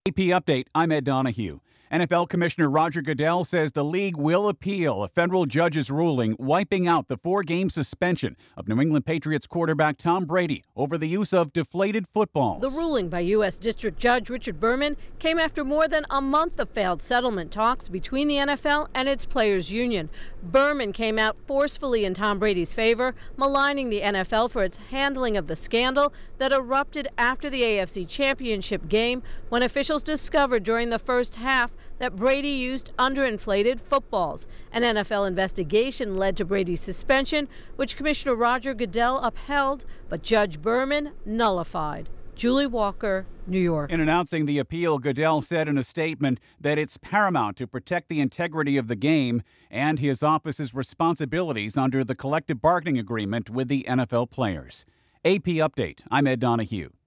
AP Update, I'm Ed Donahue. NFL Commissioner Roger Goodell says the league will appeal a federal judge's ruling wiping out the 4-game suspension of New England Patriots quarterback Tom Brady over the use of deflated footballs. The ruling by U.S. District Judge Richard Berman came after more than a month of failed settlement talks between the NFL and its players' union. Berman came out forcefully in Tom Brady's favor, maligning the NFL for its handling of the scandal that erupted after the AFC Championship game when officials discovered during the first half that Brady used underinflated footballs. An NFL investigation led to Brady's suspension, which Commissioner Roger Goodell upheld, but Judge Berman nullified. Julie Walker, New York. In announcing the appeal, Goodell said in a statement that it's paramount to protect the integrity of the game and his office's responsibilities under the collective bargaining agreement with the NFL players. AP Update, I'm Ed Donahue.